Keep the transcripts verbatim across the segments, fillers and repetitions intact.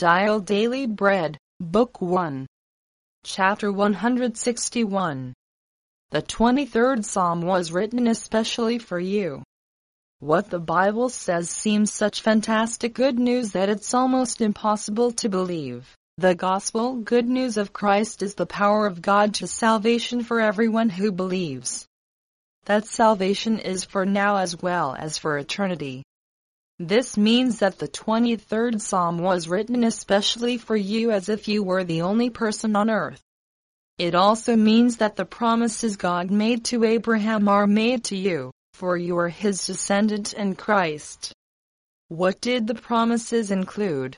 Dial Daily Bread, Book one, Chapter one hundred sixty-one. The twenty-third Psalm was written especially for you. What the Bible says seems such fantastic good news that it's almost impossible to believe. The gospel good news of Christ is the power of God to salvation for everyone who believes. That salvation is for now as well as for eternity. This means that the twenty-third Psalm was written especially for you as if you were the only person on earth. It also means that the promises God made to Abraham are made to you, for you are his descendant in Christ. What did the promises include?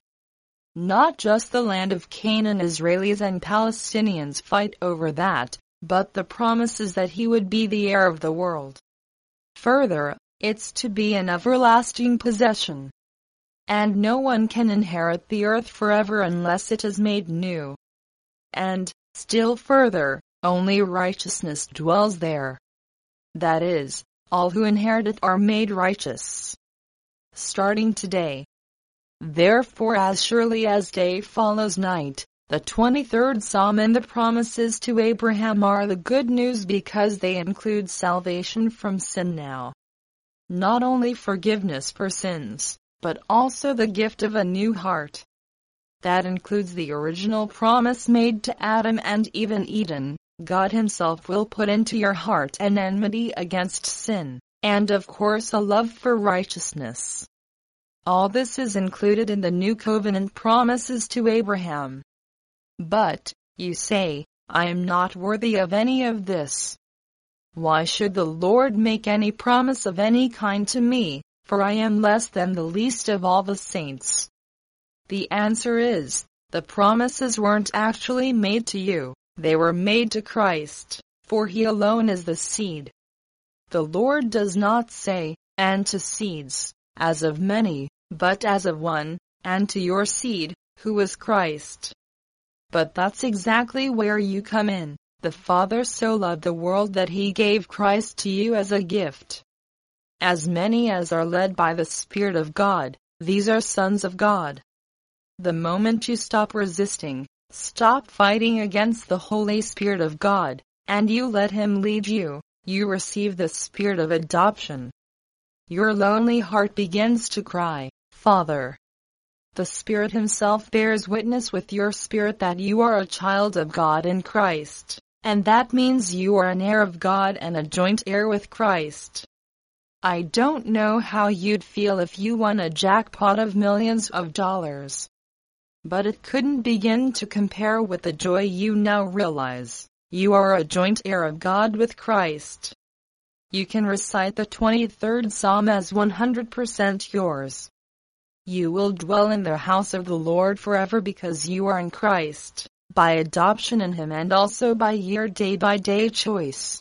Not just the land of Canaan. Israelis and Palestinians fight over that, but the promises that he would be the heir of the world. Further, it's to be an everlasting possession. And no one can inherit the earth forever unless it is made new. And, still further, only righteousness dwells there. That is, all who inherit it are made righteous. Starting today. Therefore, as surely as day follows night, the twenty-third Psalm and the promises to Abraham are the good news because they include salvation from sin now. Not only forgiveness for sins, but also the gift of a new heart. That includes the original promise made to Adam and Eve in Eden. God himself will put into your heart an enmity against sin, and of course a love for righteousness. All this is included in the new covenant promises to Abraham. But, you say, I am not worthy of any of this. Why should the Lord make any promise of any kind to me, for I am less than the least of all the saints? The answer is, the promises weren't actually made to you, they were made to Christ, for he alone is the seed. The Lord does not say, and to seeds, as of many, but as of one, and to your seed, who is Christ. But that's exactly where you come in. The Father so loved the world that he gave Christ to you as a gift. As many as are led by the Spirit of God, these are sons of God. The moment you stop resisting, stop fighting against the Holy Spirit of God, and you let him lead you, you receive the Spirit of adoption. Your lonely heart begins to cry, Father. The Spirit himself bears witness with your spirit that you are a child of God in Christ. And that means you are an heir of God and a joint heir with Christ. I don't know how you'd feel if you won a jackpot of millions of dollars. But it couldn't begin to compare with the joy you now realize. You are a joint heir of God with Christ. You can recite the twenty-third Psalm as one hundred percent yours. You will dwell in the house of the Lord forever because you are in Christ, by adoption in him and also by your day-by-day choice.